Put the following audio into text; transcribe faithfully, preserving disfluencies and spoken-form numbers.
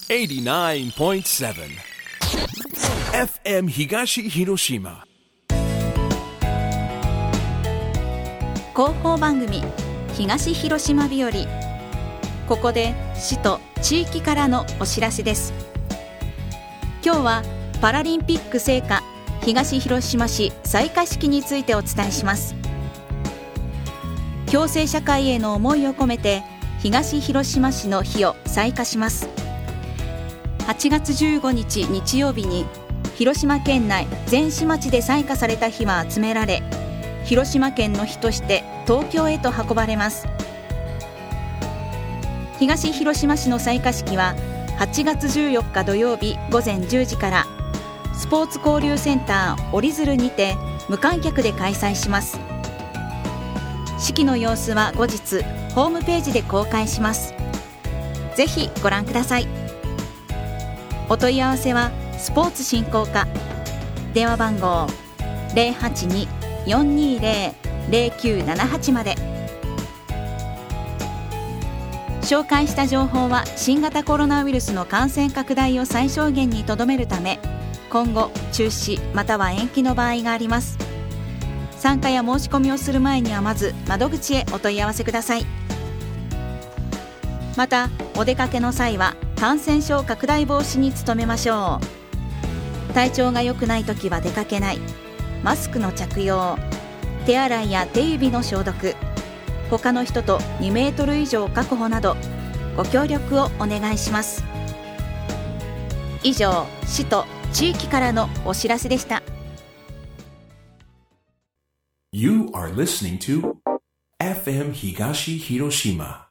エイティナインポイントセブン エフエム 東広島広報番組東広島日和。ここで市と地域からのお知らせです。今日はパラリンピック聖火東広島市採火式についてお伝えします。共生社会への思いを込めて東広島市の火を採火します。はちがつじゅうごにち日曜日に広島県内全市町で採火された火は集められ、広島県の火として東京へと運ばれます。東広島市の採火式ははちがつじゅうよっか土曜日ごぜんじゅうじからスポーツ交流センター折り鶴にて無観客で開催します。式の様子は後日ホームページで公開します。ぜひご覧ください。お問い合わせはスポーツ振興課、電話番号 ゼロはちに よんにーゼロ ゼロきゅうななはち まで。紹介した情報は新型コロナウイルスの感染拡大を最小限にとどめるため、今後中止または延期の場合があります。参加や申し込みをする前にはまず窓口へお問い合わせください。またお出かけの際は感染症拡大防止に努めましょう。体調が良くないときは出かけない、マスクの着用、手洗いや手指の消毒、他の人とにメートル以上確保などご協力をお願いします。以上、市と地域からのお知らせでした。 You are listening to エフエム 東広島